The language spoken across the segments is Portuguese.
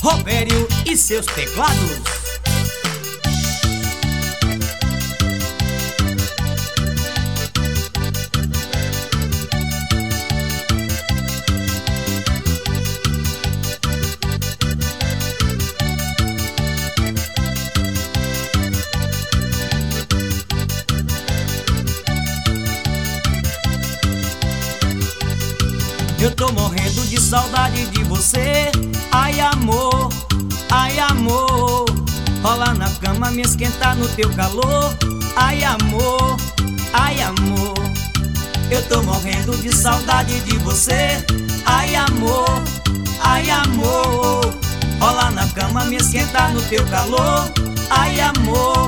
Robério e seus teclados. Eu tô morrendo de saudade de você. Ai amor, rolar na cama, me esquentar no teu calor. Ai amor, eu tô morrendo de saudade de você. Ai amor, rolar na cama, me esquentar no teu calor. Ai amor,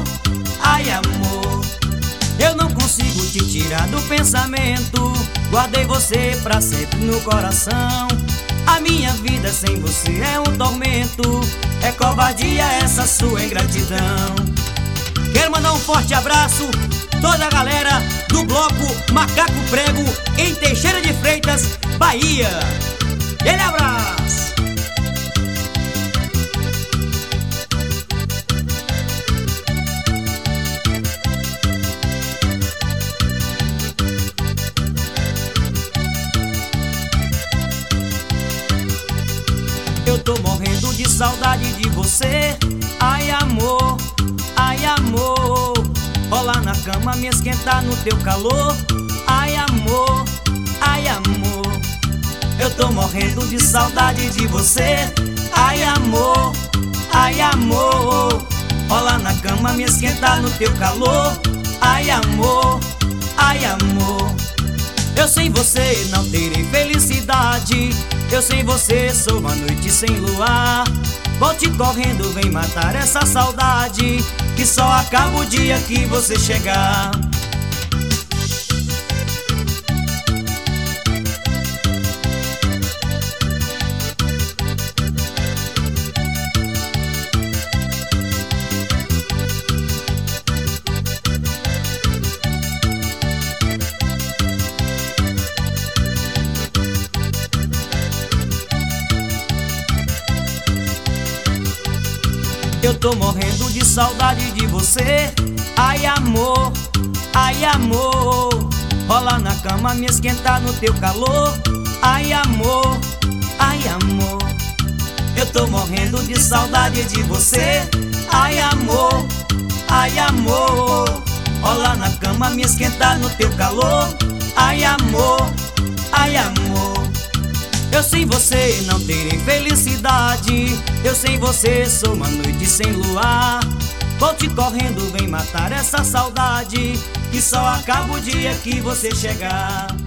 eu não consigo te tirar do pensamento. Guardei você pra sempre no coração. A minha vida sem você é um tormento. É covardia essa sua ingratidão. Quero mandar um forte abraço toda a galera do bloco Macaco Prego em Teixeira de Freitas, Bahia. Aquele abraço! Eu tô morrendo de saudade de você. Ai amor, rolar na cama, me esquentar no teu calor. Ai amor, eu tô morrendo de saudade de você. Ai amor, rolar na cama, me esquentar no teu calor. Ai amor, eu sem você não terei felicidade. Eu sem você sou uma noite sem luar. Volte correndo, vem matar essa saudade, que só acaba o dia que você chegar. Eu tô morrendo de saudade de você. Ai amor, rolar na cama, me esquentar no teu calor. Ai amor, eu tô morrendo de saudade de você. Ai amor, rolar na cama, me esquentar no teu calor. Ai amor, eu sem você não terei felicidade. Eu sem você sou uma noite sem luar. Volte correndo, vem matar essa saudade, que só acaba o dia que você chegar.